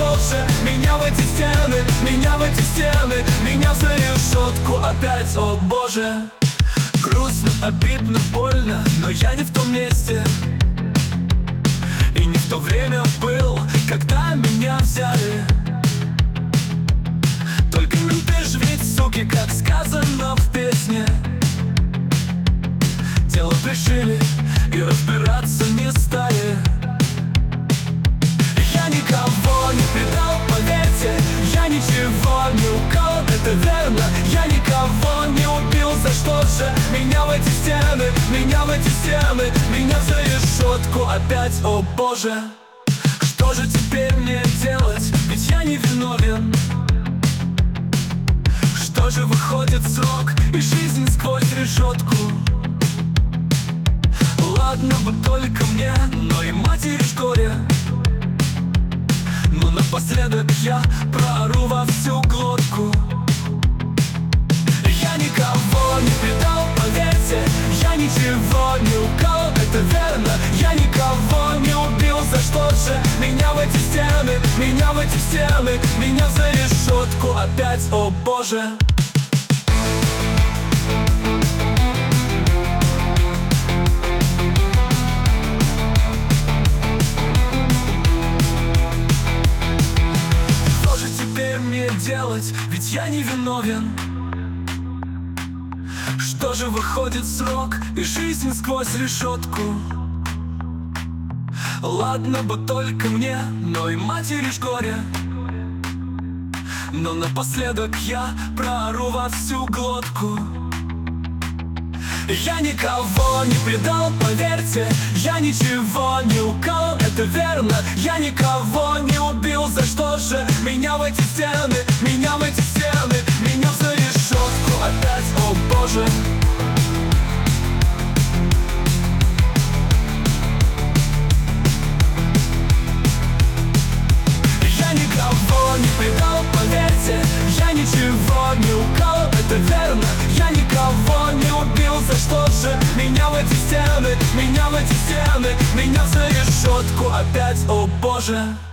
что же меня в эти стены, меня в эти стены, меня за решетку опять, о боже. Грустно, обидно, больно, но я не в том месте и не в то время был, когда меня взяли. Только менты ж ведь суки, как сказано в песне. Дело пришили и разбираться не стали. Я никого не предал, поверьте, я ничего не украл, это верно. Я никого не убил, за что же меня в эти стены, меня в эти стены, меня за решетку опять, о боже. Что же теперь мне делать, ведь я не виновен. Что же выходит срок и жизнь сквозь решетку. Ладно бы только мне, но и матери ж горе. Но напоследок я проору во всю глотку. Я никого не предал, поверьте, я ничего не украл, это верно. Я никого не убил, за что же меня в эти стены, меня в эти стены, меня за решетку опять, о боже. Делать, ведь я не виновен. Что же выходит срок и жизнь сквозь решетку. Ладно бы только мне, но и матери ж горе. Но напоследок я проору во всю глотку. Я никого не предал, поверьте, я ничего не украл, это верно. Я никого не убил, за что же меня в эти стены, меня в эти стены, меня за решетку опять, о боже. Я никого не предал, поверьте, я ничего не украл, это верно. Я никого не убил, за что же меня в эти стены, меня в эти стены, меня за решетку опять, о боже.